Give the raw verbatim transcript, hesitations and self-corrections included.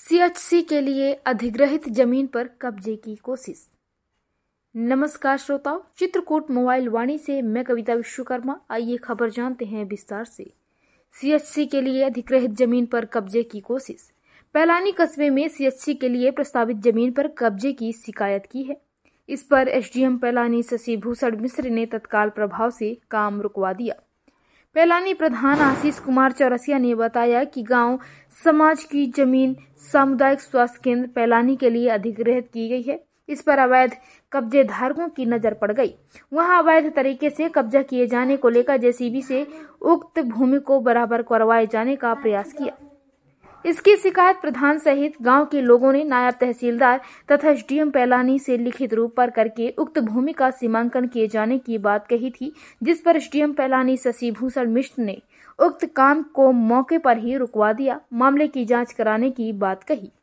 CHC के लिए अधिग्रहित जमीन पर कब्जे की कोशिश। नमस्कार श्रोताओ, चित्रकूट मोबाइल वाणी से मैं कविता विश्वकर्मा। आइए खबर जानते हैं विस्तार से। सीएचसी के लिए अधिग्रहित जमीन पर कब्जे की कोशिश। पैलानी कस्बे में सीएचसी के लिए प्रस्तावित जमीन पर कब्जे की शिकायत की है। इस पर एसडीएम पैलानी शशि भूषण मिश्र ने तत्काल प्रभाव से काम रुकवा दिया। पैलानी प्रधान आशीष कुमार चौरसिया ने बताया कि गांव समाज की जमीन सामुदायिक स्वास्थ्य केंद्र पैलानी के लिए अधिग्रहित की गई है। इस पर अवैध कब्जे धारकों की नजर पड़ गई। वहां अवैध तरीके से कब्जा किए जाने को लेकर जेसीबी से उक्त भूमि को बराबर करवाए जाने का प्रयास किया। इसकी शिकायत प्रधान सहित गांव के लोगों ने नायब तहसीलदार तथा एसडीएम पैलानी से लिखित रूप पर करके उक्त भूमि का सीमांकन किए जाने की बात कही थी, जिस पर एसडीएम पैलानी शशि भूषण मिश्र ने उक्त काम को मौके पर ही रुकवा दिया। मामले की जांच कराने की बात कही।